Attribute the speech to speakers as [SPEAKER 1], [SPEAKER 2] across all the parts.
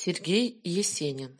[SPEAKER 1] Сергей Есенин.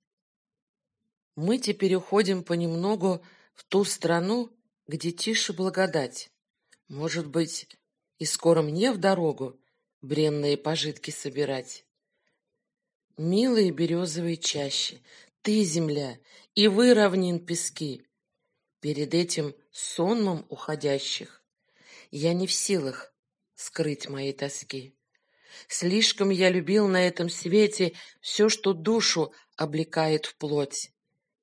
[SPEAKER 1] Мы теперь уходим понемногу в ту страну, где тише благодать. Может быть, и скоро мне в дорогу бренные пожитки собирать. Милые березовые чащи, ты, земля, и вы, равнин пески. Перед этим сонмом уходящих я не в силах скрыть моей тоски. Слишком я любил на этом свете все, что душу облекает в плоть.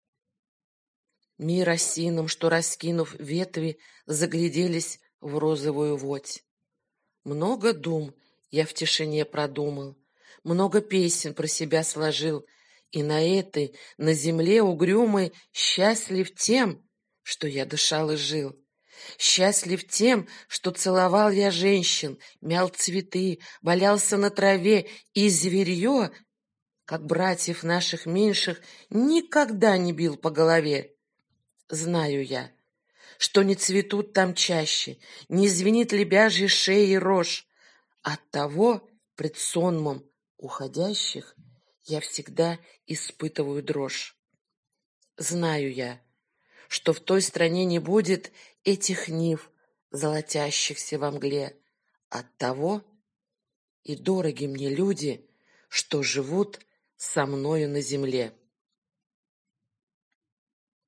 [SPEAKER 1] Мир осином, что, раскинув ветви, загляделись в розовую водь. Много дум я в тишине продумал, много песен про себя сложил, и на этой, на земле угрюмой, счастлив тем, что я дышал и жил. Счастлив тем, что целовал я женщин, мял цветы, валялся на траве, и зверье, как братьев наших меньших, никогда не бил по голове. Знаю я, что не цветут там чаще, не звенит лебяжья шея и рожь. Оттого пред сонмом уходящих я всегда испытываю дрожь. Знаю я, что в той стране не будет этих нив, золотящихся во мгле. Оттого и дороги мне люди, что живут со мною на земле.